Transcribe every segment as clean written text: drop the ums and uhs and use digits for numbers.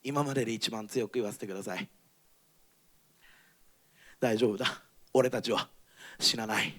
今までで一番強く言わせてください。大丈夫だ、俺たちは死なない。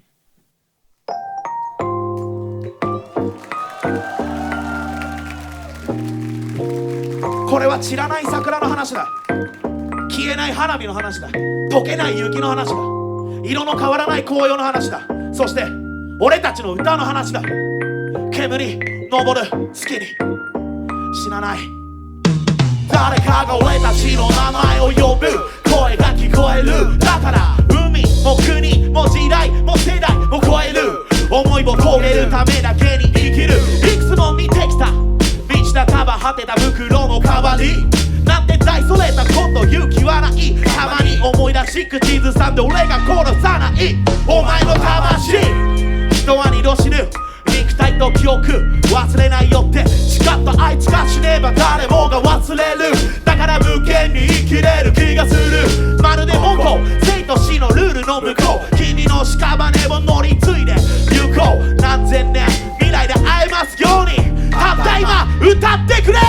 これは散らない桜の話だ。消えない花火の話だ。溶けない雪の話だ。色の変わらない紅葉の話だ。そして俺たちの歌の話だ。煙昇る月に死なない。誰かが俺たちの名前を呼ぶ声が聞こえる。だから海も国も時代も世代も超える。思いを遂げるためだけに生きる。いくつも見てきた道半ば果てた袋の代わりなんて大それたこと勇気はない。たまに思い出し口ずさんで俺が殺さないお前の魂。人は二度死ぬ。肉体と記憶忘れないよって誓ったあいつが死ねば誰もが忘れる。だから無限に生きれる気がする。まるで猛虎生と死のルールの向こう。君の屍を乗り継いで行こう。何千年未来で会えますようにたった今歌ってくれ。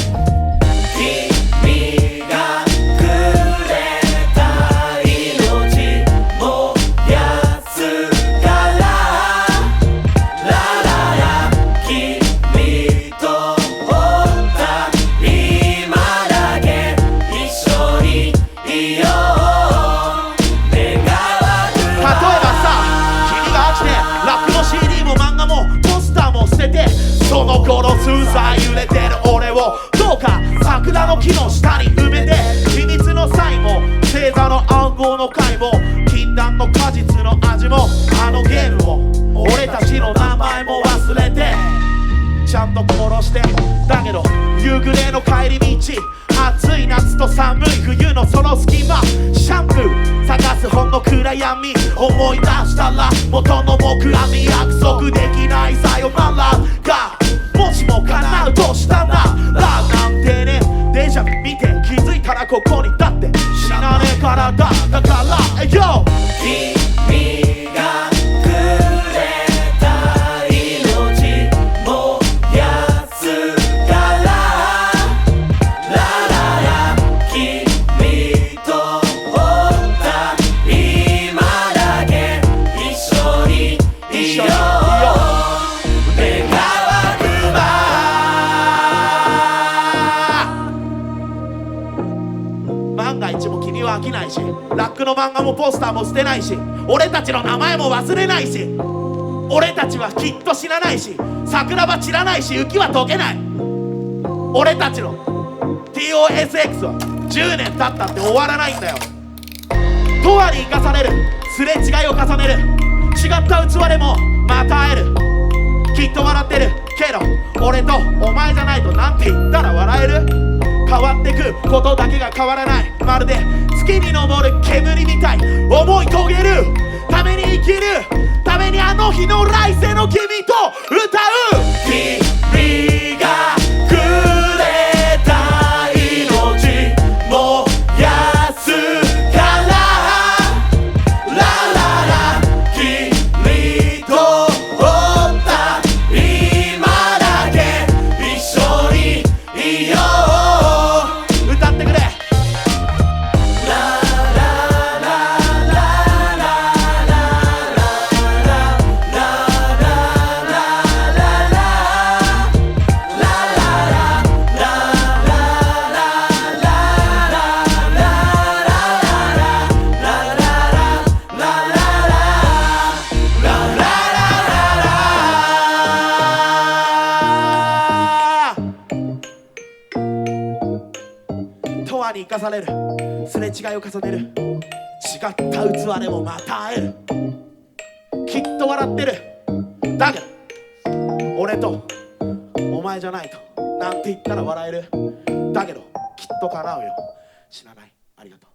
君がくれた命燃やすからラララ君とおった今だけ一緒にいよう。願わく例えばさ、君が飽きてラップの CD も漫画もポスターも捨ててその頃スーサー揺れてる俺をどうか桜の木の下に埋めて秘密のサインも星座の暗号の回も禁断の果実の味もあのゲームも俺たちの名前も忘れてちゃんと殺して。だけど夕暮れの帰り道暑い夏と寒い冬のその隙間シャンプー探すほんの暗闇思い出したら元の僕らに約束できないさよならがもしも叶うとしたならなんてね。デジャブ見て気づいたらここに立って死なねえからだ。だからよ君がくれた命燃やすからラララ君とおった今だけ一緒にいよう。願わくば万が一も君は飽きないしラックの漫画もポスターも捨てないし俺たちの名前も忘れないし俺たちはきっと死なないし桜は散らないし雪は溶けない。俺たちの TOSX は10年経ったって終わらないんだよ。永遠に生かされるすれ違いを重ねる違った器でもまた会えるきっと笑ってるけど俺とお前じゃないとなんて言ったら笑える。変わってくことだけが変わらないまるで月に昇る煙みたい思い遂げるために生きるためにあの日の来世の君と歌う。 君がくれた命燃やすからラララ君とおった今だけ一緒にいよう。 歌ってくれ。永遠に生かされるすれ違いを重ねる違った器でもまた会えるきっと笑ってるだけど俺とお前じゃないとなんて言ったら笑えるだけどきっと叶うよ。死なない。ありがとう。